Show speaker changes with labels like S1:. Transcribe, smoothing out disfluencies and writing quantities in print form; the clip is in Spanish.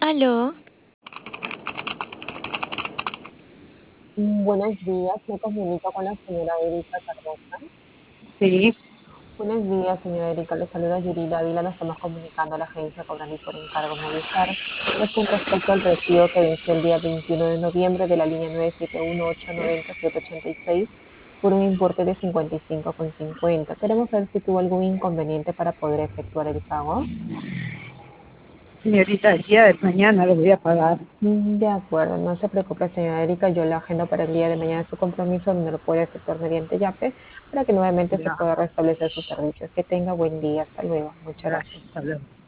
S1: Aló,
S2: Buenos días, me comunico con la señora Erika Cardosa.
S3: Sí,
S2: Buenos días, señora Erika, le saluda Yuri Dávila, nos estamos comunicando a la agencia Cobrando y por encargo Movistar. Es con respecto al recibo que venció el día 21 de noviembre de la línea 971-890-786 por un importe de 55,50. Queremos saber si tuvo algún inconveniente para poder efectuar el pago.
S3: señorita, el día de mañana lo voy a pagar.
S2: De acuerdo, no se preocupe, señora Erika, yo la agendo para el día de mañana su compromiso donde lo puede efectuar mediante YAPE para que nuevamente se
S3: Ya,
S2: pueda restablecer sus servicios. Que tenga buen día, hasta luego, muchas
S3: gracias.
S2: gracias.
S3: Hasta luego.